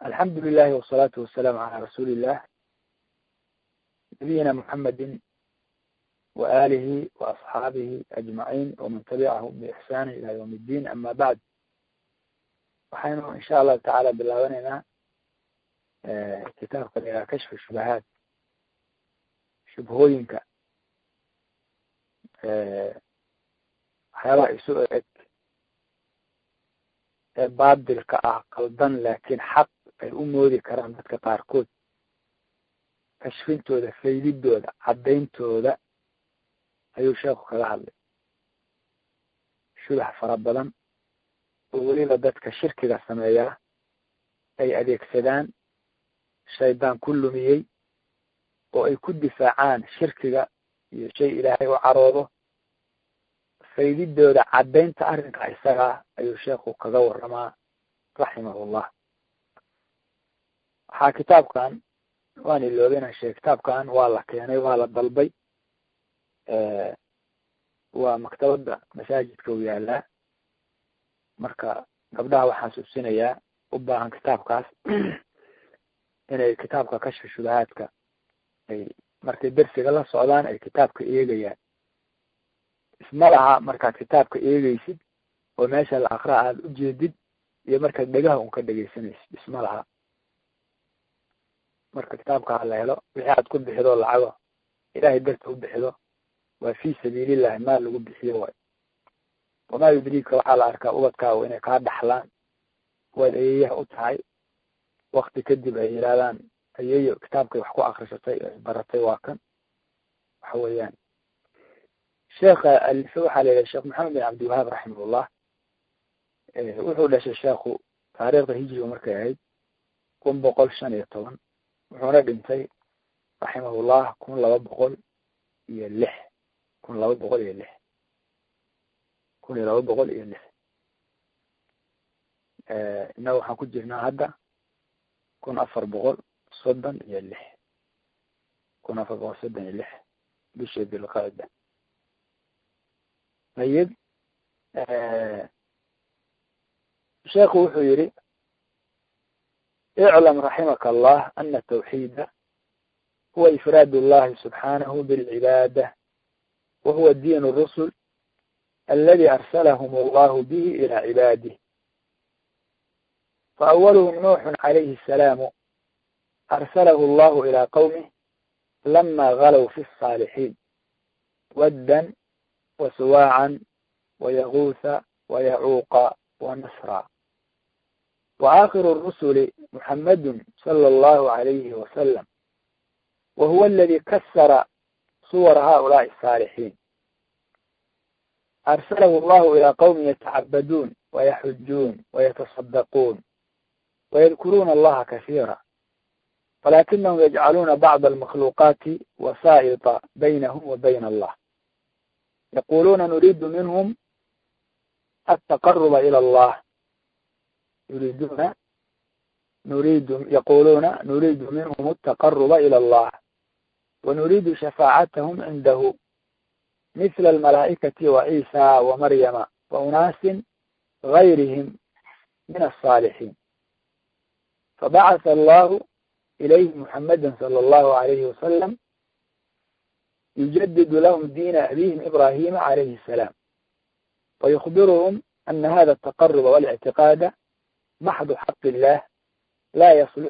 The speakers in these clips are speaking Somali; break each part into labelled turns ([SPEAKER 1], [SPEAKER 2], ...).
[SPEAKER 1] الحمد لله والصلاة والسلام على رسول الله نبينا محمد وآله وأصحابه أجمعين ومن تبعهم بإحسان إلى يوم الدين. أما بعد، waxaynu in sha allahu tacaala bilaabaneynaa kitaabka la yidhaha kashfu shubahaat, shubhooyinka waxyaabaha isu eg ee baadilka ah, qaldan laakiin xaq ay u moodi karaan dadka qaarkood, kashfintooda, faydidooda, caddayntooda ayuu sheekhu kaga hadlay. shubax fara badan oo weliba dadka shirkiga sameeyaa ay adeegsadaan, shaydaan ku lumiyey, oo ay ku difaacaan shirkiga iyo shay ilaahay u caroodo. faydidooda, caddaynta arrinka isagaa ayuu sheekhu kaga waramaa raximahullah. waxaa kitaabkan waan iloobina kitaabkan waa la keenay, waa la dalbay, waa maktabada masaajidka u yaalaa. marka gabdhaha waxaan subsinayaa u baahan kitaabkaas inay kitaabka kashfi shubahaadka ay markay dersiga la socdaan ay kitaabka eegayaan. isma laha markaad kitaabka eegaysid oo meesha la akraa aada u jeedid iyo markaad dhegaha un ka dhegaysanaysid, isma laha. marka kitaabka hala helo, wixii aad ku bixido lacago ilaahay darta u bixido waa fi sabiilillahi, maal lagu bixiyo waay. wamaa yudriika, waxaa la arkaa ubadkaagu inay kaa dhaxlaan, waad ayeeyaha u tahay, wakti kadib ay yidhahdaan ayeeyo kitaabkay wax ku akrisatay ay baratay waa kan. waxa weeyaan sheekha alife waxaa la yidhaha sheekh maxamed bin cabdiwahaab raximahullah. wuxuu dhashay sheekhu taariikhda hijriga markay ahayd 1115, wuxuuna dhintay raximahullah 1206 innaga waxaan ku jirnaa hadda 1436 bishii dilqaada. ayib sheekhu wuxuu yihi اعلم رحمك الله أن التوحيد هو إفراد الله سبحانه بالعبادة، وهو دين الرسل الذي أرسلهم الله به إلى عباده. فأولهم نوح عليه السلام أرسله الله إلى قومه لما غلوا في الصالحين، ودا وسواعا ويغوث ويعوق ونسرا. وآخر الرسل محمد صلى الله عليه وسلم، وهو الذي كسر صور هؤلاء الصالحين. أرسله الله إلى قوم يتعبدون ويحجون ويتصدقون ويذكرون الله كثيرا، ولكنهم يجعلون بعض المخلوقات وسائط بينهم وبين الله. يقولون نريد منهم التقرب إلى الله، يقولون نريد منهم التقرب إلى الله ونريد شفاعتهم عنده مثل الملائكة وعيسى ومريم وأناس غيرهم من الصالحين. فبعث الله إليه محمدا صلى الله عليه وسلم يجدد لهم دين أبيهم إبراهيم عليه السلام، ويخبرهم أن هذا التقرب والاعتقاد محض حق الله، لا يصلح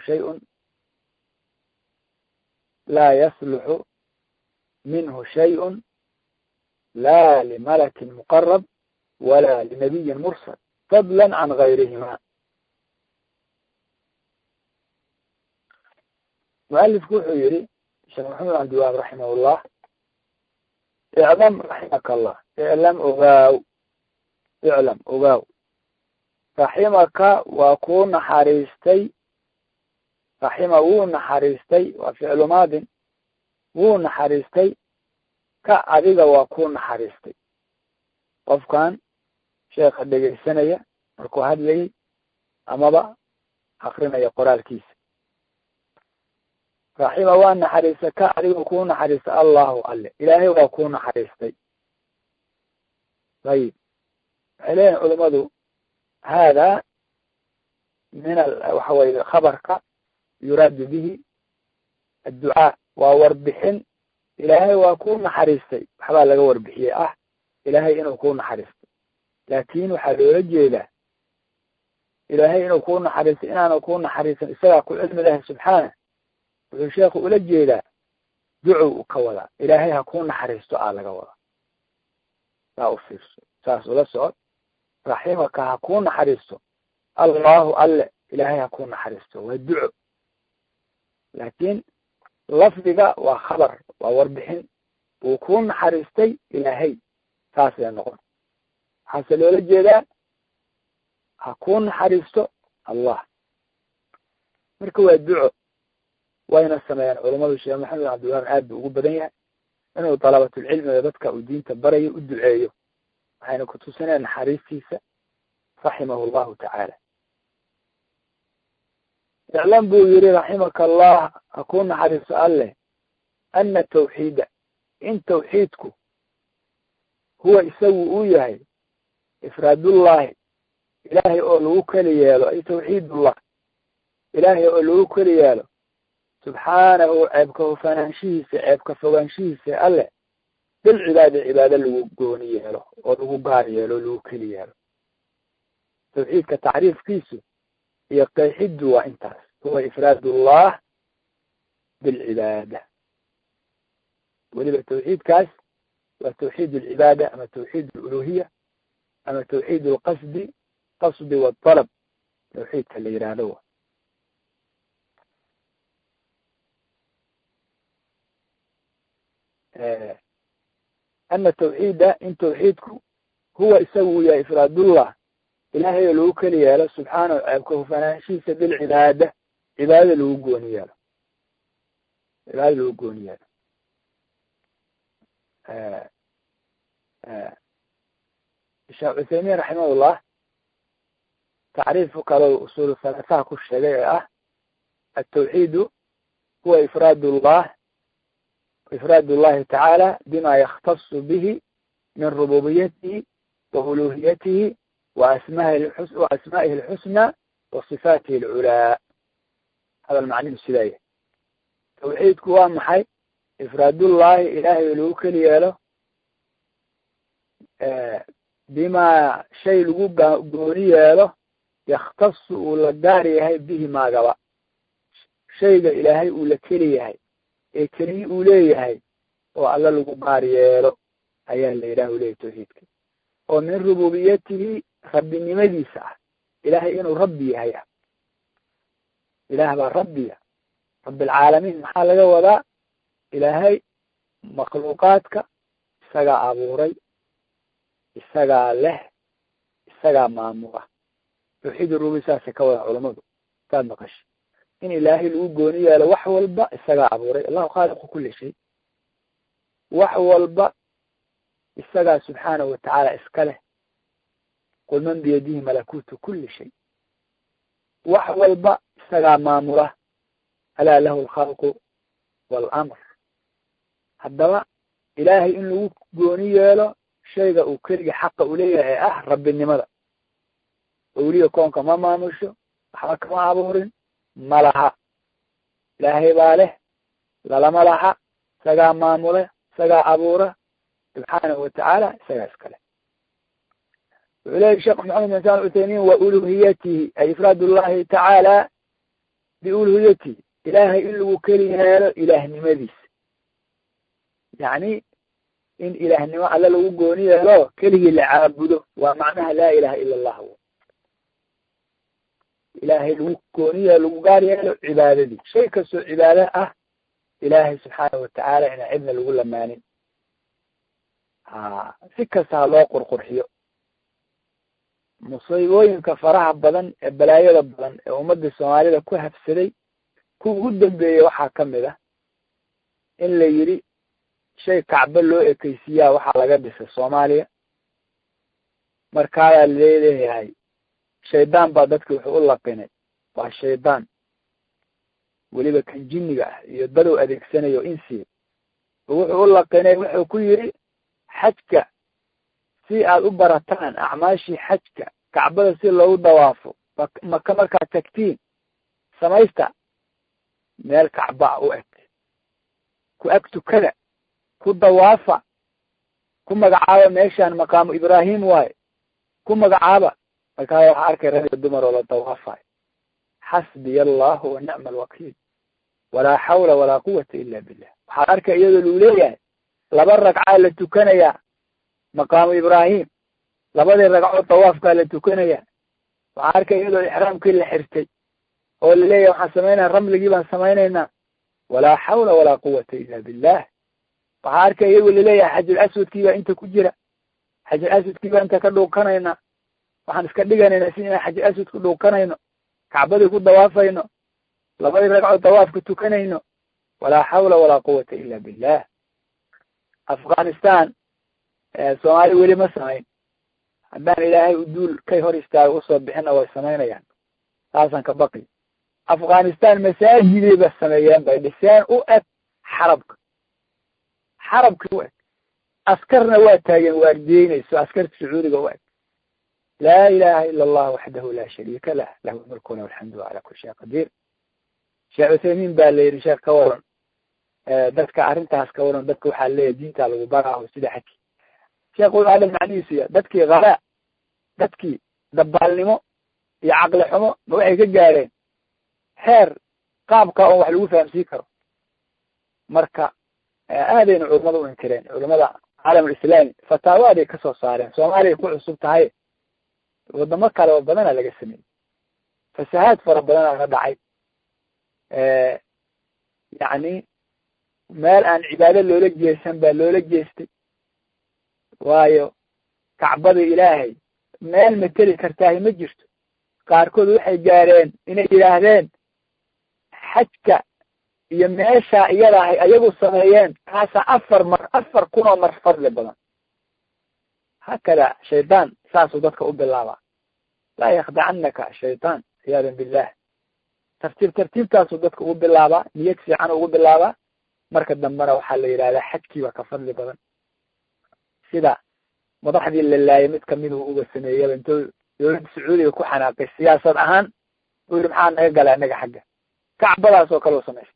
[SPEAKER 1] منه شيء لا لملك مقرب ولا لنبي مرسل، فضلا عن غيرهما. مؤلف wuxuu yihi sheekh maxamed bin cabdiwahaab raximahullah, اعلم رحمك الله، اعلم ogaaw raximaka waa kuu naxariistay, raxima wuu naxariistay, waa ficlu maadin, wuu naxariistay, ka adiga waa kuu naxariistay. qofkan sheekha dhegaysanaya markuu hadlayay amaba akrinaya qoraalkiisa, raxima waa naxariistay, ka adiga kuu naxariistay allahu alle, ilaahay waa kuu naxariistay. ayib waxay leeyihin culimadu hada min waxa weye khabarka yuraadu bihi adducaa waa warbixin ilaahay waa kuu naxariistay waxbaa laga warbixiyey ilaahay inuu kuu naxariistay laakin waxaa loola jeedaa ilaahay inuu kuu naxariistay inaanu kuu naxariisan isagaa ku cilmi lahay subxaana wuxuu sheekhu ula jeedaa ducow ka wadaa ilaahay ha kuu naxariisto laga wadaa saa u fiirso saas ula socod raximaka ha kuu naxariisto allahu alle ilaahay ha kuu naxariisto waa duco laakiin lafdiga waa khabar waa warbixin wuu kuu naxariistay ilaahay saasay noqon waxaase loola jeedaa ha kuu naxariisto allah marka waa duco wayna sameeyaan culamadu sheekh maxamed bin cabdilwahab aad buu ugu badan yahay inuu dalabatulcilmiga dadka uu diinta barayo u duceeyo waxayna kutusinayaan naxariistiisa raximahu llahu tacaala iclam buu yihi raximaka allah ha kuu naxariisto alleh ana tawxiida in tawxiidku huwa isagu uu yahay ifraadullahi ilaahay oo lagu keli yeelo ay tawxiidullah ilaahay oo lagu keli yeelo subxaanahu ceebka hufanaanshihiisa ceebka fogaanshihiisa alleh bilcibaada cibaado lagu gooni yeelo oo lagu gaar yeelo o lagu keli yeelo tawxiidka tacriifkiisu iyo qeexiddu waa intaas huwa ifraadullah bilcibaada weliba tawxiidkaas waa tawxiid alcibaada ama tawxiid aluluhiya ama tawxiid alqasdi waaltalab tawxiidka la yidhaahdo ana tawxiida in tawxiidku huwa isagu yahay ifraadullah ilaahay oo lagu keli yeelo subxaanahu ceebka hufanaanshihiisa bilcibaada cibaadada lagu gooni yeelo sheekh cuthaymiin raximahullah tacriifu kaloo usuul salaasaha ku sheegay ee atawxiidu huwa ifraad llahi tacaala bima yakhtasu bihi min rububiyatihi wa uluhiyatihi wa asmaa'ihi alxusna wa sifaatihi alculaa hadal macnihu sidaa yahay tawxiidku waa maxay ifraadullahi ilaahay oo lagu keli yeelo bimaa shay lagu gooni yeelo yakhtasu uu la gaar yahay bihi maagaba shayga ilaahay uu la keli yahay ee keliyi uu leeyahay oo alla lagu gaar yeelo ayaa la yidhaha u leeyahy tawxiidka oo min rububiyatihi rabbinimadiisa ilaahay inuu rabbi yahay ilaah baa rabbiya rabbilcaalamiin maxaa laga wadaa ilaahay makhluuqaadka isagaa abuuray isagaa leh isagaa maamula tawxiid rubi saasay ka wada culamadu saad maqashay in ilaahay lagu gooni yeelo wax walba isagaa abuuray allahu khaaliqu kuli shay wax walba isagaa subxaanahu watacaala iska leh qul man biyadihi malakuutu kuli shay wax walba isagaa maamula alaa lahu alkhalqu waalamr haddaba ilaahay in lagu gooni yeelo shayga uu keliga xaqa u leeyahay rabbinimada owliya koonka ma maamusho waxba kama abuurin ma laha ilaahay baa leh lalama laha isagaa maamula isagaa abuura subxaanahu watacaala isagaa iska leh wuxuu leeyahy sheekh maxamed bin sal uthaymiin wa uluhiyatihi ay ifraad llahi tacaala biuluhiyatihi ilaahay in lagu keli yeelo ilaahnimadiisa yacni in ilaahnimo alle lagu gooni yeelo keligii la caabudo waa macnaha laa ilaha ila allah ilaahay lagu gooni yeelo lagu gaar yeelo cibaadadii shay kastoo cibaado ilaahay subxaanahu watacaala inaan cidna lagu lamaanin si kasta ha loo qurqurxiyo musiibooyinka faraha badan ee balaayada badan ee ummadda soomaalida ku habsaday ku ugu dambeeyey waxaa kamid in la yidhi shay kacbo loo ekeysiyaa waxaa laga dhisay soomaaliya markaayaa leeleeyahay shaydaan baa dadki wuxuu u laqinay waa shaydaan weliba kan jinniga iyo dadow adeegsanayo insiga wuxuu u laqinay wuxuu ku yidhi xajka si aad u barataan acmaashii xajka kacbada si loogu dawaafo maka markaad tagtiin samaysta meel kacba u eg ku ag tukada ku dawaafa ku magacaaba meeshaan maqaamu ibraahim waaye ku magacaaba markaa waxaa arkay rag iyo dumar oo la dawaafayo xasbiya allahu wa nicma alwakiil walaa xawla walaa quwata ila billah waxaa arkay iyadoo luu leeyahay 2 ragcaa la tukanayaa maqaamu ibraahim 2 ragcood dawaafkaa la tukanayaa waxaa arkay iyadoo ixraamkii la xirtay oo laleeyahay waxaan samaynaa ramligii baan samaynaynaa walaa xawla walaa quwata ila billah waxaa arkay iyagoo laleeyahay xajul aswadkii baa inta ku jira xajul aswadkii baa inta ka dhuukanayna waxaan iska dhiganaynaa si inaan xajul aswad ku dhuukanayno kacbadii ku dawaafayno 2 ragcood dawaafka tukanayno walaa xawla walaa quwata ila billah afghanistan soomaali weli ma samayn haddaan ilaahay u duul kay hor istaago usoo bixina way samaynayaan taasaan ka baqi afghanistan masaajiday ba sameeyeen bay dhiseen u eg xarabkii u eg askarna waa taageen waardiyeynayso askarta sacuudiga u eg laa ilaha ila allah waxdahu laa shariika lah lahu lmulku walahu alxamdu calaa kuli shay qadiir sheekh uthaymiin baa la yidhi sheekh ka waran dadka arrintaas ka waran dadka waxaa leeyahay diinta lagu baraaho sida xaki sheekh wuxuu hadla macnihiisu ya dadkii kalaa dadkii dabaalnimo iyo caqli xumo ma waxay ka gaareen heer qaabka on wax lagu fahamsiin karo marka aadayna culamada u inkireen culamada caalamulislaami fataawaday kasoo saareen soomaaliya ku cusub tahay wadamo kale oo badana laga sameeyey fasahaad fara badana ka dhacay yacni meel aan cibaado loola jeesan baa loola jeestay waayo kacbada ilaahay meel mateli kartaahi ma jirto qaarkood waxay gaareen inay yidhaahdeen xajka iyo meesha iyada ahay ayagu sameeyeen kaasa 4 kun oo mar fadli badan hakada shaydaan saasuu dadka u bilaabaa laa yakhdacannaka shaydaan ciyaadan billah tartiibtaasuu dadka ugu bilaabaa niyad fiican ugu bilaabaa marka dambena waxaa la yidhahdaa xajkiiba ka fadli badan sida madaxdii la laayay mid kamiduu uga sameeyaba intuu dawladda sacuudiga ku xanaaqay siyaasad ahaan uu yihi maxaa naga gala inaga xagga kacbadaas oo kale u samaystay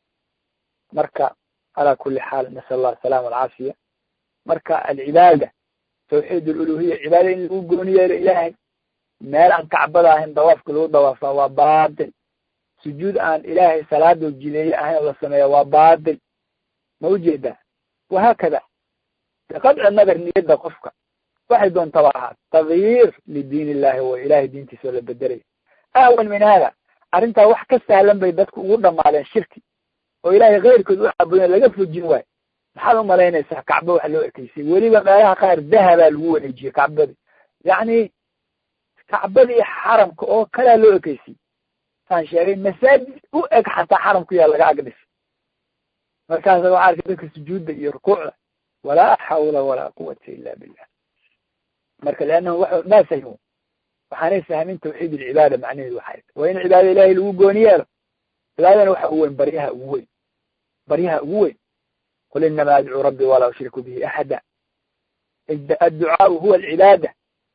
[SPEAKER 1] marka calaa kuli xaal nasal allah asalaama alcaafiya marka alcibaada tawxiid aluluhiya cibaada in lagu gooni yeelo ilaahay meel aan kacbada ahayn dawaafka lagu dawaafaa waa baatil sujuud aan ilaahay salaadoo jideeye ahayn oo la sameeya waa baatil ma ujeedaa wahaakada biqadci nadar niyadda qofka waxay doontaba ahaa tagyiir lidiin illahi wa ilahay diintiisa oo la bedelay ahwan min hada arrintaa wax ka sahlan bay dadku ugu dhamaadeen shirki oo ilaahay keyrkood u caabudeen laga fujin waayo maxaad umalaynaysaa kacba waxa loo ekeysay weliba meelaha qaar dahabaa lagu wareejiyey kacbadi yacni kacbadii xaramka oo kalea loo ekeysay saan sheegay masaajid u eg xataa xaramku yaa laga agdhisay markaasa waxaa arkay dadka sujuudda iyo rukuucda walaa xawla walaa quwata ila billah marka leannahu ma fahmo waxaanay fahmin tawxiid alcibaada macnaheedu waxay waa in cibaada ilahay lagu gooni yeelo cibaadana waxa ugu weyn baryaha ugu weyn qul inama adcuu rabbi walaa ushriku bihi axada adducaau huwa alcibaada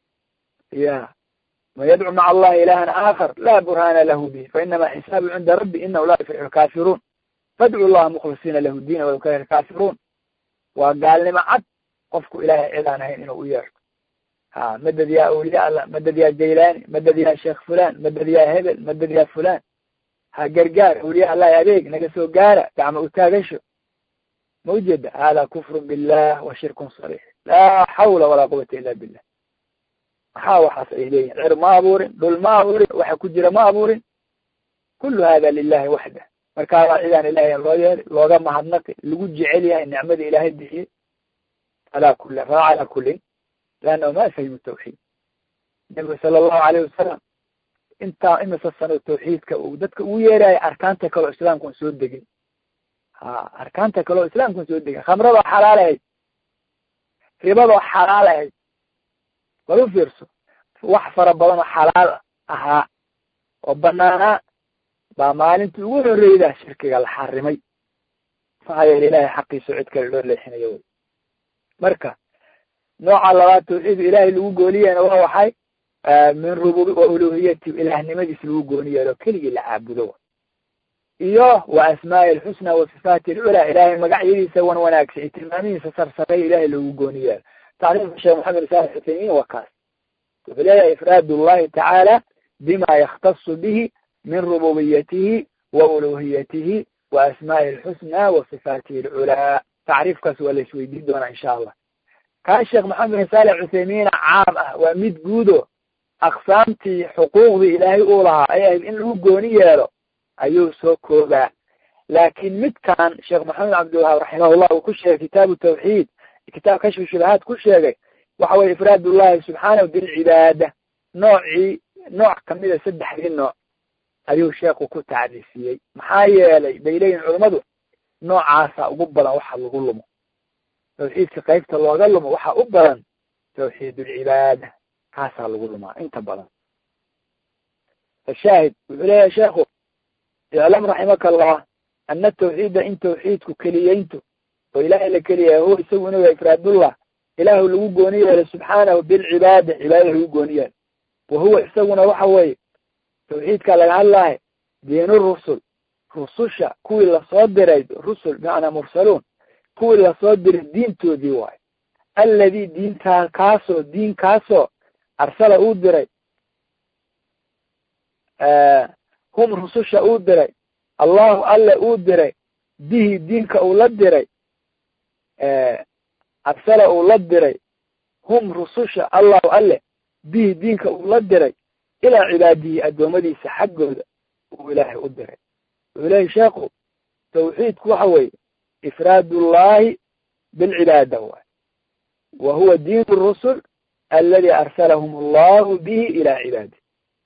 [SPEAKER 1] ya man yadcu maca allahi ilahan aakhar laa burhana lahu bihi fainama xisaabu cinda rabbi inahu laa yuflixu lkaafiruun fadcu llaha mukhlisiina lahu diina walaw kariha alkaafiruun waa gaalnimo cad qofku ilahay cid aan ahayn inuu u yeerto madad yaa awliya allah madad yaa jaylani madad yaa sheekh fulan madad yaa hebel madad yaa fulan ha gargaar awliya allah adeeg naga soo gaara gacma utaagasho ma ujeeda hada kufru billah wa shirkun sarix laa xawla walaa quwata ila billah maxaa waxaas ay leeyihin cir ma abuurin dhul ma abuurin waxa ku jira ma abuurin kullu hada lilahi waxdah markaa cidaan ilahay loo yeelay looga mahadnaqi lagu jecel yahay nicmada ilaahay bixiyey ala kulin لأنه ما فهم التوحيد النبي صلى الله عليه وسلم انت امسا سنة التوحيد وددك ويراي اركانتا كلو اسلام كون سو دغين اركانتا كلو اسلام كون سو دغين خمرة حلال ربا حلال ولو فيرسو wax fara badan xalaal aha oo banaana ba maalintii ugu horeeyay shirkiga la xarimay faayay ilaahay xaqiisu cid kale loo leexinayo marka nooca labaad tawxiid ilaahay lagu gooliyayna waa waxay min wa uluhiyati ilaahnimadiis lagu gooni yeelo keligii la caabudo iyo wa asmaa'i alxusna wa sifaati alculaa ilaahay magacyadiisa wan wanaagsan iyo tilmaamihiisa sarsareey ilaahay lagu gooni yeelo tacriifka sheekh maxamed saalix uthaymiin waa kaas wuxuu leeyahay ifraad ullahi tacaala bima yakhtasu bihi min rububiyatihi wa uluhiyatihi wa asmaa'i alxusna wa sifaatihi alculaa tacriifkaas waa la isweydiin doonaa insha allah kaa sheekh maxamed saalix uthaymiina caam ah waa mid guudo aqsaamtii xuquuqdii ilaahay uu lahaa ay ahayd in lagu gooni yeelo ayuu soo koobaa laakiin midkan sheekh maxamed cabdiwahaab raximahullah uu ku sheegay kitaabu tawxiid kitaab kashfu shubahaad ku sheegay waxa weye ifraad ullahi subxaanahu bilcibaada nooc kamida saddexdii nooc ayuu sheekhu ku tacriifiyey maxaa yeelay bay leeyihin culammadu noocaasa ugu badan waxa lagu lumo tawxiidka qaybta looga lumo waxaa u badan tawxiid ulcibaada kaasaa lagu lumaa inta badan fashaahid wuxuu leeyahay sheekhu iclam raximaka allah ana tawxiida in tawxiidku keliyeyntu oo ilaahay la keliyahay huwa isagu inuu yahay ifraadullah ilaahu lagu gooni yeelo subxaanahu bilcibaada cibaadada lagu gooni yeelo wa huwa isaguna waxa weeye tawxiidka laga hadlaahay diinu rusul rususha kuwii lasoo diray rusul bimacnaa mursaluun kuwii lasoo diray diintoodii waayo alladii diinkaasoo arsala uu diray hum rususha uu diray allahu alle uu diray bihi diinka uu la diray arsala uu la diray hum rususha allahu alle bihi diinka uu la diray ilaa cibaadihi addoommadiisa xaggooda uu ilaahay u diray wuxuu leeyahy sheekhu tawxiidku waxa weeye ifraadullahi bilcibaada waay wa huwa diin rusul aladi arsalahum allahu bihi ilaa cibaadih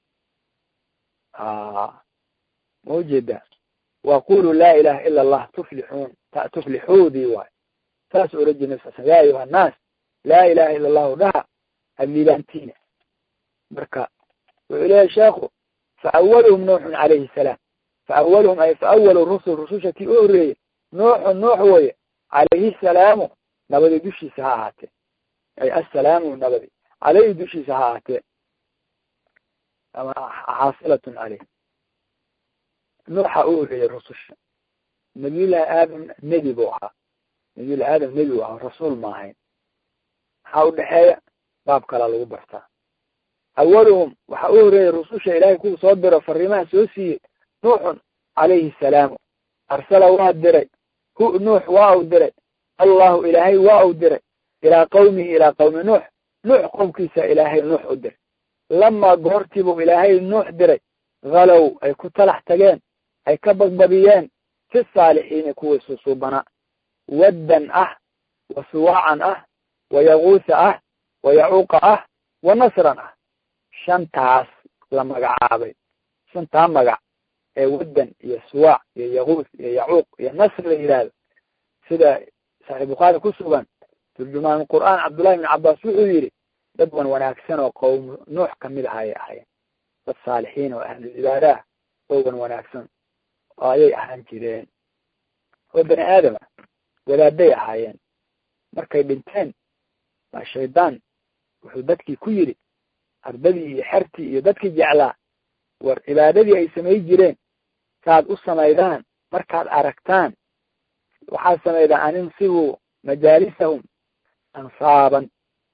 [SPEAKER 1] ma ujeedaa waqulu laa ilaha ila allah tuflixuudii waay saas oran jir nabi sal ya ayuha annaas laa ilaha ila allahu dhaha hadliibaantiina marka wuxuu leeyahy sheekhu faawaluhum nuuxun calayhi salaam faawaluhum ay faawalu rusul rususha kii u horeeyey nuux weye calayhi salaamu nabadi dushiisa ha ahaatee ay assalaamu nabadi caleyhi dushiisa ha ahaatee ama xaasilatun caleyh nuuxa u horeeyey rususha nabiyullahi aadam nebi buu ahaa nabiyullahi aadam nebi buu ahaa rasuul ma ahayn maxaa udhexeeya baab kalaa lagu bartaa awaluhum waxa u horeeyey rususha ilaahay kuwa soo diro fariimaha soo siiyey nuuxun calayhi salaamu arsala waa diray nuux waa u diray allahu ilaahay waa u diray ilaa qawmihi ilaa qawmi nuux qowmkiisa ilaahay nuux u diray lamaa goortiibuu ilaahay nuux diray halow ay ku talax tageen ay ka badbadiyeen fi saalixiina kuwii susuubanaa waddan ah wa suwaacan ah wa yaguusa ah wa yacuuqa ah wa nasran ah shantaas la magacaabay shantaa magac ee waddan iyo suwaac iyo yaguus iyo yacuuq iyo nasr la yidhaahdo sida saxiix bukhaari ku sugan turjumaan qur'aan cabdullahi ibn cabbaas wuxuu yidhi dad wan wanaagsan oo qowm nuux kamid aha ayay ahayen dad saalixiin oo ahlulcibaadaah oo wan wanaagsan oo ayay ahaan jireen oo bani aadama wadaaday ahaayeen markay dhinteen baa shaydaan wuxuu dadkii ku yidhi ardadii iyo xertii iyo dadkii jeclaa war cibaadadii ay samay jireen saad u samaydaan markaad aragtaan waxaad samaydaan aninsibu majaalisahum ansaaban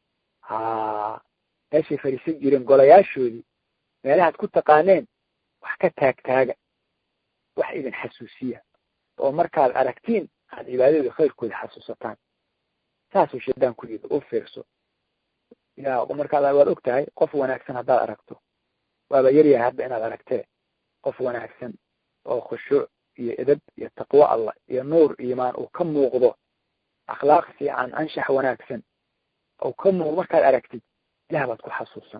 [SPEAKER 1] meeshay fariisan jireen golayaashoodii meelahaad ku taqaaneen wax ka taagtaaga wax idin xasuusiya oo markaad aragtiin aad cibaadadii khayrkooda xasuusataan saasuu shaydaan ku yidhi u fiirso ya markaad waad og tahay qof wanaagsan haddaad aragto waaba yaryahay hadda inaad aragtee qof wanaagsan oo khushuuc iyo edab iyo taqwo allah iyo nuur iimaan uu ka muuqdo akhlaaq fiican anshax wanaagsan oo ka muuqdo markaad aragtid ilaah baad ku xasuusan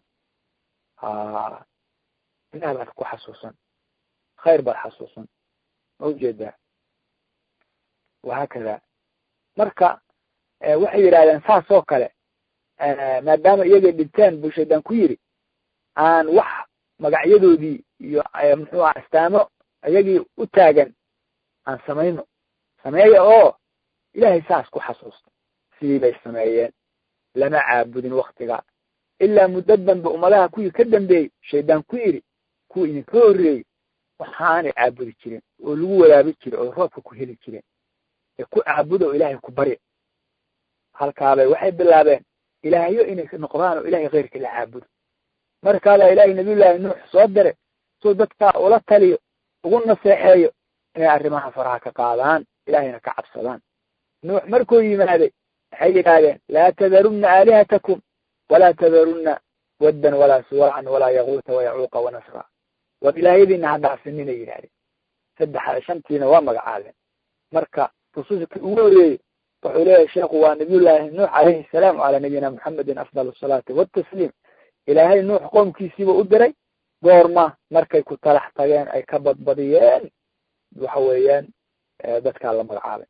[SPEAKER 1] ilaah baad ku xasuusan khayr baad xasuusan ma ujeedaa wahaakada marka waxay yidhahdeen saas oo kale maadaama iyagay dhinteen buu shaydaan ku yidhi aan wax magacyadoodii iyo muxuu aha astaamo iyagii u taagan aan sameeya oo ilaahay saas ku xasuusta sidii bay sameeyeen lama caabudin waktiga ilaa muddo dambe ummadaha kuwii ka dambeeyey shaydaan ku yidhi kuwa idinka horreeyey waxaanay caabudi jireen oo lagu waraabi jiray oo roobka ku heli jireen ee ku caabuda oo ilaahay ku barya halkaabay waxay bilaabeen ilaahyo inay noqdaan oo ilaahay keyrka la caabudo markaabaa ilaahay nabiyullaahi nuux soo diray suu dadkaa ula taliyo ugu naseexeeyo inay arrimaha faraha ka qaadaan ilaahayna ka cabsadaan nuux markuu yimaaday waxay yidhaahdeen laa tadarunna aalihatakum walaa tadarunna waddan walaa suwacan walaa yaquuta wayacuuqa wanasra war ilaahyadiina ha dhaafininay yidhahdeen shantiina waa magacaabeen marka rususha ugu horeeyey wuxuu leeyahay sheekhu waa nabiyullaahi nuux calayhi salaam calaa nabiyina muxamedin afdal asalaati watasliim ilaahay nuux qoomkiisiiba u diray goorma markay ku talax tageen ay ka badbadiyeen waxa weeyaan dadkaa la magacaabay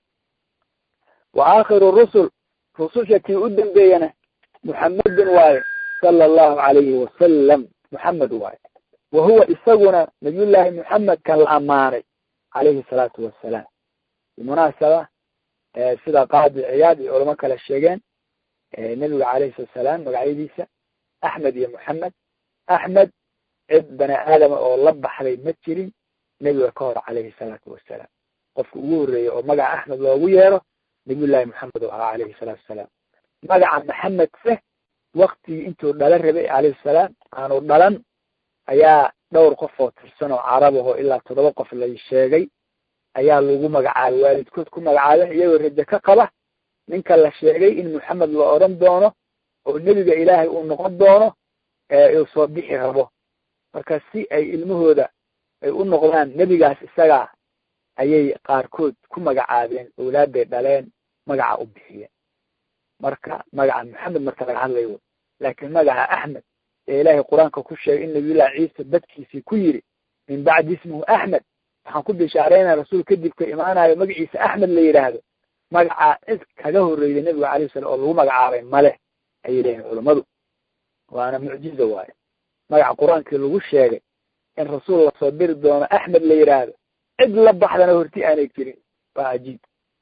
[SPEAKER 1] wa aakhiru rusul rususha kii u dambeeyana muxamedun waaye sala allahu calayhi wasalam muxamed waaye wa huwa isaguna nabiyullaahi muxamed kan la ammaanay calayhi salaatu wassalaam bimunaasaba sida qaadi ciyaad iyo culamo kale sheegeen nebiga calayhi salatu wasalaam magacyadiisa axmed iyo moxamed axmed cid bani aadama oo la baxday ma jirin nebiga ka hor calayhi salaatu wassalaam qofka ugu horreeyey oo magaca axmed loogu yeero nabiyullaahi moxamed oo ahaa calayhi salaatu wasalaam magaca maxamed se waktigii intuu dhala rabay calayhi salaam aanu dhalan ayaa dhowr qof oo tirsan oo carab ahoo ilaa 7 qof la sheegay ayaa lagu magacaabay waalidkood ku magacaabeen iyagoo rajo ka qaba ninka la sheegay in moxamed la odhan doono oo nebiga ilaahay uu noqon doono uu soo bixi rabo marka si ay ilmahooda ay u noqdaan nebigaas isagaa ayay qaarkood ku magacaabeen awlaadday dhaleen magaca u bixiyeen marka magaca moxamed marka laga hadlayo laakiin magaca axmed ee ilaahay qur-aanka ku sheegay in nabiyullahi ciise dadkiisii ku yidhi min bacdi ismuhu axmed waxaan ku bishaareynaya rasuul kadib ka imaanayo magaciisa axmed la yidhaahdo magacaa cid kaga horreeyay nebiga calayhi salam oo lagu magacaabay male ayay leeyihin culammadu waana mucjizo waaye magaca qur-aankii lagu sheegay in rasuul lasoo diri doono axmed la yidhaahdo cid la baxdana horti aanay jirin waa cajiib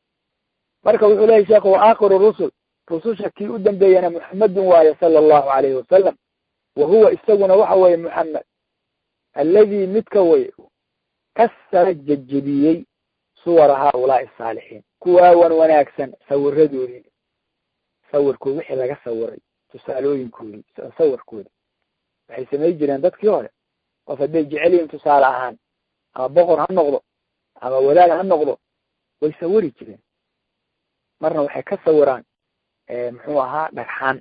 [SPEAKER 1] marka wuxuu leeyahy sheekhu wa aakhiru rusul rususha kii u dambeeyana muxamedun waaye sala allahu calayhi wasalam wa huwa isaguna waxa weeye moxamed alladii midka way kasara jejebiyey suwara haaulaai asaalixiin kuwaa wan wanaagsan sawiradoodii sawirkoodi wixii laga sawiray tusaalooyinkoodii sawirkoodi waxay samay jireen dadkii hore qof hadday jecel yihiin tusaale ahaan ama boqor ha noqdo ama wadaad ha noqdo way sawiri jireen marna waxay ka sawiraan muxuu ahaa dhagxaan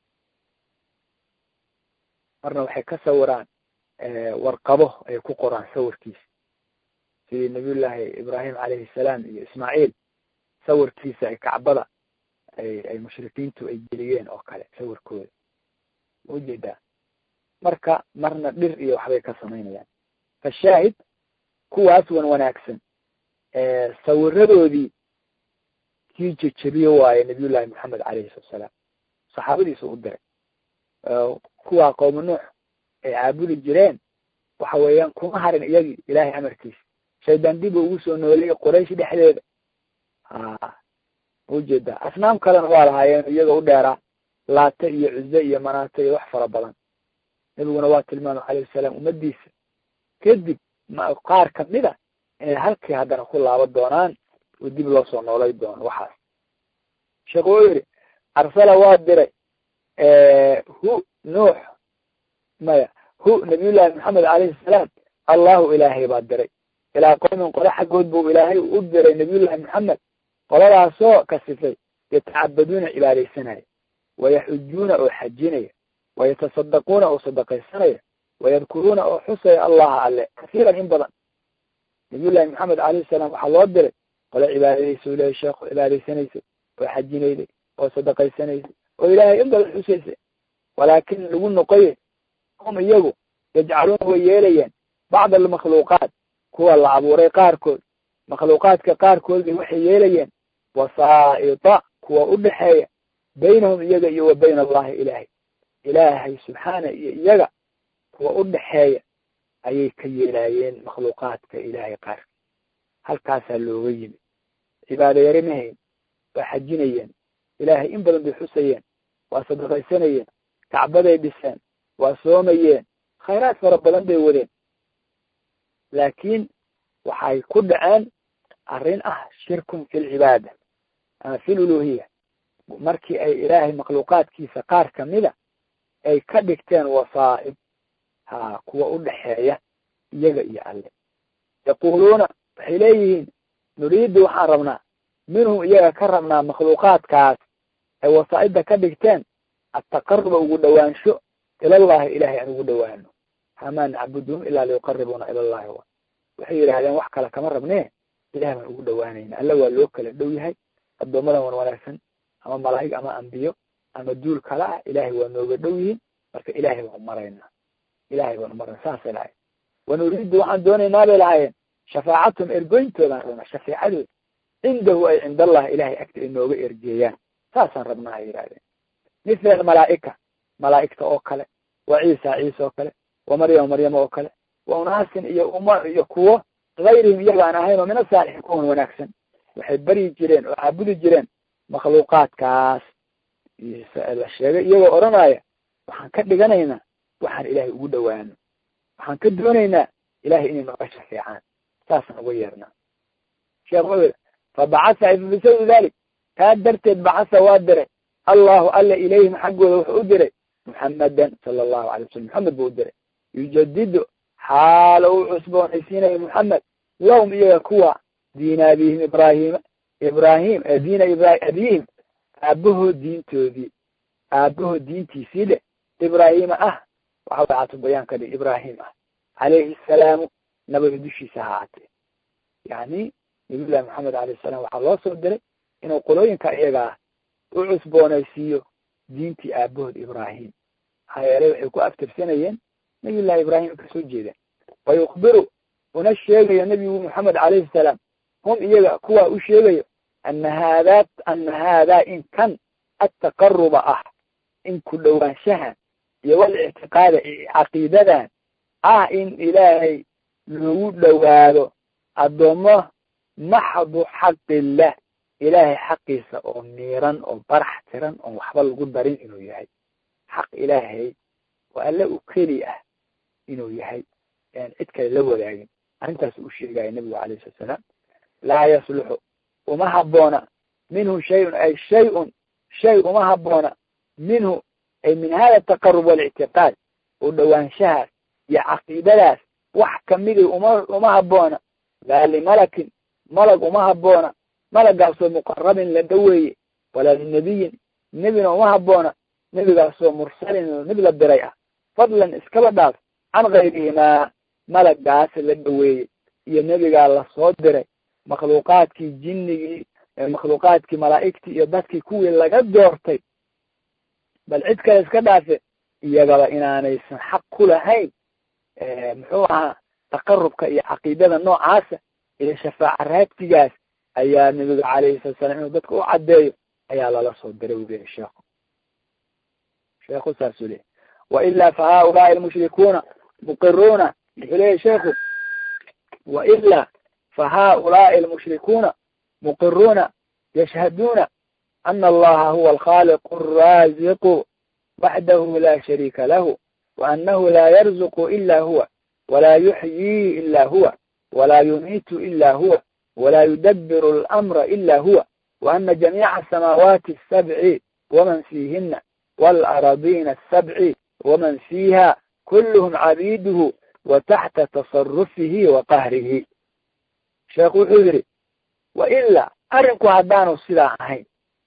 [SPEAKER 1] marna waxay ka sawiraan warqabo ay ku qoraan sawirkiisa sidii nabiyullaahi ibraahim calayhi salaam iyo ismaaciil sawirkiisa ay kacbada ay mushrikiintu ay geliyeen oo kale sawirkooda ujeedaa marka marna dhir iyo waxbay ka samaynayaan fashaahid kuwaas wan wanaagsan sawiradoodii kii jejebiyo waaye nabiyullaahi moxamed calayhi salatu wasalaam saxaabadiisu u diray kuwaa qowma nuux ay caabudi jireen waxa weeyaan kuma harin iyagii ilaahay amarkiisa shaydaan dib ugu soo nooleeyey quraysh dhexdeeda ujeedaa asnaam kalena waa lahaayeen iyaga u dheeraa laata iyo cuze iyo manaata iyo wax fara badan nebiguna waa tilmaamay calayhi salaam ummadiisa kadib qaar kamida inay halkii haddana ku laaban doonaan oo dib loo soo noolay doono waxaas sheekhu uu yidhi arsala waa diray nuux maya nabiyullaahi moxamed calayhi salaam allahu ilaahay baa diray ilaa qowmin qole xaggood buu ilaahay u diray nabiyullaahi moxamed qoladaasoo kasifay yatacabaduuna cibaadaysanaya wayaxujuuna oo xajinaya wayatasaddaquuna oo sadaqaysanaya wayadkuruuna oo xusaya allaha alle kasiiran in badan nabiyullaahi moxamed calayhi salaam waxaa loo diray qole cibaadadaysa u lehay sheekhu cibaadaysanaysay oo xajinaysay oo sadaqaysanaysay oo ilaahay in badan xusaysay walaakin lagu noqoye hum iyagu yajcaluuna way yeelayeen bacda almakhluuqaat kuwa la abuuray qaarkood makhluuqaadka qaarkood bay waxay yeelayeen wasaa'ita kuwa u dhexeeya baynahum iyaga iyo wa bayna allahi ilaahay subxaana iyo iyaga kuwa u dhexeeya ayay ka yeelaayeen makhluuqaadka ilaahay qaarka halkaasaa looga yimi cibaado yari mahayn waa xajinayeen ilaahay in badan bay xusayeen waa sadaqaysanayeen kacbaday dhiseen waa soomayeen khayraad fara badan bay wadeen laakiin waxay ku dhaceen arrin ah shirkun fi lcibaada ama fi luluhiya markii ay ilaahay makhluuqaadkiisa qaar kamida ay ka dhigteen wasaa'ib kuwa u dhaxeeya iyaga iyo alle yaquuluuna waxay leeyihiin nuriidu waxaan rabnaa minhum iyaga ka rabnaa makhluuqaadkaas ay wasaa'ibda ka dhigteen ataqaruba ugu dhowaansho ilallahi ilahay aan ugu dhowaano hamaa nacbuduhum ilaa liyuqaribuuna ilallahi waxay yidhaahdeen wax kale kama rabnee ilahay baan ugu dhowaanayna alle waa loo kala dhow yahay addoomadan wan wanaagsan ama malaa'ig ama ambiyo ama duul kale ah ilaahay waa nooga dhow yihiin marka ilaahay baan umaraynaa saasay lahayen wanuriidu waxaan doonaynaa bay lahaayeen shafaacatum ergoyntoodaan rabnaa shafeecadooda cindahu ay cind allah ilahay agta ay nooga ergeeyaan saasaan rabnaa ay yidhahdeen mithla malaa'igta oo kale wa ciise oo kale wa maryama oo kale wa unaasin iyo kuwo gayrihim iyaga aan ahayn oo min asaalixiin kuwan wanaagsan waxay baryi jireen oo caabudi jireen makhluuqaadkaas la sheegay iyagoo odhanaya waxaan ka dhiganaynaa waxaan ilaahay ugu dhowaano waxaan ka doonaynaa ilahay inay nooga shafeecaan saasaan uga yeernaa sheekh wuxuu yidhi fabacasa bisababi dalik taa darteed bacasa waa diray allahu alla ilayhim xaggooda wuxuu u diray muxamadan sala allahu alay wasalam maxamed buu u diray yujadidu xaala uu cusboonaysiinayo muxamed lahum iyaga kuwa diina abihim diina abihim aabahood diintiisii leh ibraahima waxa catu bayaan ka dhig ibraahim calayhi asalaamu nabiga dushiisa ha ahaatee yani nabiyullahi maxamed alayh salam waxaa loo soo diray inuu qolooyinka iyagaa u cusboonaysiiyo diintii aabahood ibraahim maxaa yeelay waxay ku aftirsanayeen nabiyullahi ibraahim kasoo jeedeen wayukbiru una sheegayo nebigu maxamed calayhi salaam hum iyaga kuwaa u sheegayo ana haadaa in kan ataqaruba in ku dhowaanshaha iyo walictiqaada caqiidadan in ilaahay loogu dhowaado addoommo maxdu xaqillah ilaahay xaqiisa oo miiran oo barax tiran oon waxba lagu darin inuu yahay xaq ilaahay waa alle u keli inuu yahay cid kale la wadaagin arrintaas u sheegaya nebigu calayhi salatu salaam laa yasluxu uma habboona minhu shayun ay shay uma habboona minhu ay min hada ataqarub walictiqaad oo dhowaanshahaas iyo caqiidadaas wax kamidi uma habboona laa limalakin malag uma habboona malagaasoo muqarabin la dhoweeye walaa linabiyin nebina uma habboona nebigaasoo mursalin mid la diray fadlan iskaba dhaaf can kayrihimaa malagaas la dhoweeye iyo nebigaa lasoo diray makhluuqaadkii jinnigii makhluuqaadkii malaa'igtii iyo dadkii kuwii laga doortay bal cid kale iska dhaafe iyagaba inaanaysan xaq ku lahayn muxuu ahaa taqarubka iyo caqiidada noocaasa iyo shafaaca raabtigaas ayaa nebiga calayhi salatu salam inuu dadka u caddeeyo ayaa lala soo diray u leeyahy sheekhu saasuu leeyahy wailaa fa haaulaai almushrikuuna muqiruuna wuxuu leeyahy sheekhu wailaa fa haaulaai almushrikuuna muqiruuna yashhaduuna ana allaha huwa alkhaliqu alraaziqu waxdahu la shariika lahu waanahu laa yarzuqu ila huwa walaa yuxyii ila huwa walaa yumiitu ila huwa walaa yudabiru alamra ila huwa waana jamiica asamaawaati asabci waman fiihina waalaradiina asabci waman fiiha kulluhum cabiiduhu wa taxta tasarufihi wa qahrihi sheekhu wuxuu yidhi wailaa arrinku haddaanu sidaa ahayn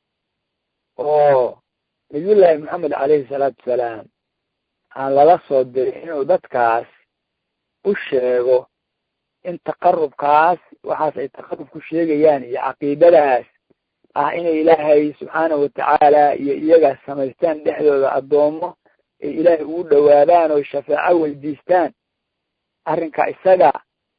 [SPEAKER 1] oo nabiyullaahi maxamed calayhi salaatu wasalaam aan lala soo dirin inuu dadkaas u sheego in taqarubkaas waxaas ay taqarub ku sheegayaan iyo caqiidadaas inay ilaahay subxaanahu watacaala iyo iyaga samaystaan dhexdooda addoommo ay ilaahay ugu dhowaadaan oo shafaaco weydiistaan arrinka isaga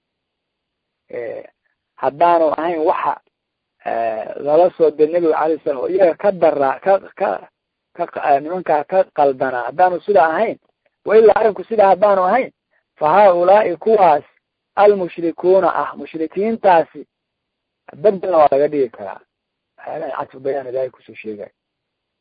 [SPEAKER 1] haddaanu ahayn waxa lala soo dir nebiga calayhi salam oo iyaga ka daraa nimankaa ka qaldanaa haddaanu sidaa ahayn wailaa arrinku sidaa haddaanu ahayn fa haaulaai kuwaas almushrikuuna mushrikiintaasi badalna waa laga dhigi karaa waxyaalaha cadfu bayaan ilaahay kusoo sheegayo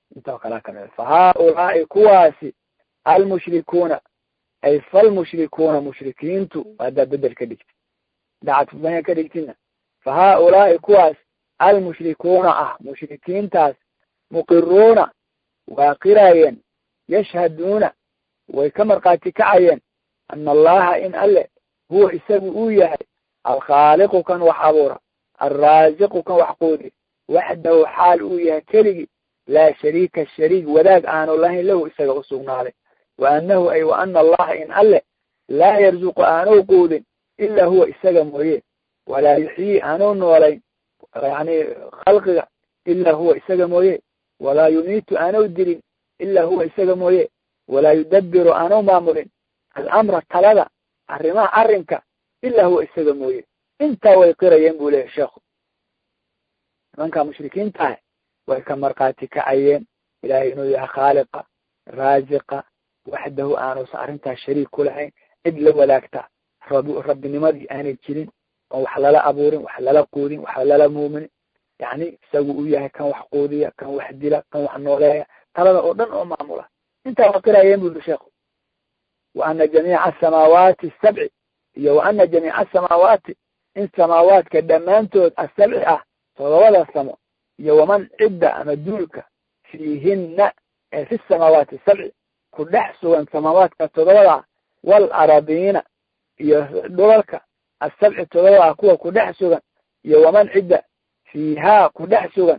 [SPEAKER 1] intoo kalaa kamida fa haaulaai kuwaasi almushrikuuna ay falmushrikuuna mushrikiintu haddaad bedel ka dhigti dacadfubanya ka dhigtina fa haaulaai kuwaas almushrikuuna ah mushrikiintaas muqiruuna waa qiraayeen yashhaduuna way ka markhaati kacayeen ana allaha in alle huwa isagu uu yahay alkhaaliqu kan wax abuura alraasiqu kan wax quudi waxdahu xaal uu yahay keligii laa shariika shariik wadaag aanu lahayn lahu isaga usugnaaday wa anahu ay wa ana allaha in alle laa yarzuqu aanuu quudin ilaa huwa isaga mooye walaa yuxyii aanuu noolayn yani khalqiga ilaa huwa isaga mooye walaa yumiitu aanuu dilin ilaa huwa isaga mooye walaa yudabiru aanuu maamulin alamra talada arrimaha arrinka ilaa huwa isaga mooye intaa way qirayeen buu leeyahy sheekhu nimankaa mushrikiintaah way ka markhaati kacayeen ilaahay inuu yahay khaaliqa raasiqa waxdahu aanuusan arrintaas shariik ku lahayn cid la wadaagta rabbinimadii aanay jirin oon wax lala abuurin wax lala quudin wax lala muuminin yani isagu uu yahay kan wax quudiya kan wax dila kan wax nooleeya talada oo dhan oo maamula intaa way qirayeen buu sheekhu wa ana jamiica asamaawaati asabci iyo wa ana jamiica asamaawaati in samaawaadka dhammaantood asabci ah 7 samo iyo waman cidda ama duulka fiihinna ee fi samaawaati sabci ku dhex sugan samaawaadka 7 walaradiina iyo dhulalka asabci 7 kuwa ku dhex sugan iyo waman cidda fiihaa ku dhex sugan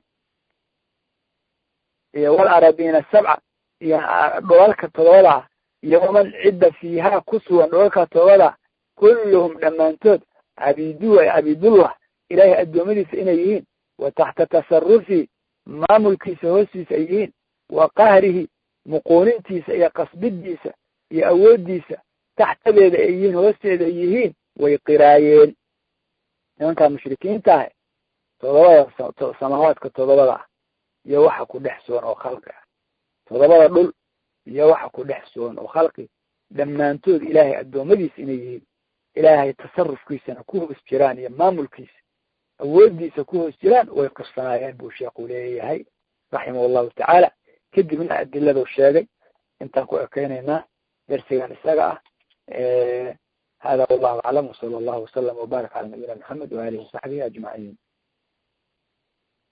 [SPEAKER 1] iyo walaradiina 7 iyo dhulalka 7 iyo waman cidda fiihaa ku sugan dhulalka 7 kulluhum dhammaantood cabiiduhu ay cabiidullah ilaahay addoommadiisa inay yihiin wa taxta tasarufi maamulkiisa hoostiisa ay yihiin wa qahrihi muquunintiisa iyo qasbidiisa iyo awooddiisa taxtadeeda ay yihiin hoosteeda ay yihiin way qiraayeen nimankaa mushrikiinta ah 7 samaawaadka 7 ah iyo waxa ku dhex sugan oo khalqi ah 7 dhul iyo waxa ku dhex sugan oo khalqi dhammaantood ilaahay addoommadiisa inay yihiin ilaahay tasarufkiisana ku hoos jiraan iyo maamulkiisa awooddiisa ku hoos jiraan way qirsanaayeen buu sheekhu leeyahay raximah allahu tacaala kadibna adiladu sheegay intaan ku ekeynaynaa darsigan isaga ah hada wallahu aclam wsala allahu wasalam wbarak cala nabiyina maxamed waalihi wasaxbihi ajmaciin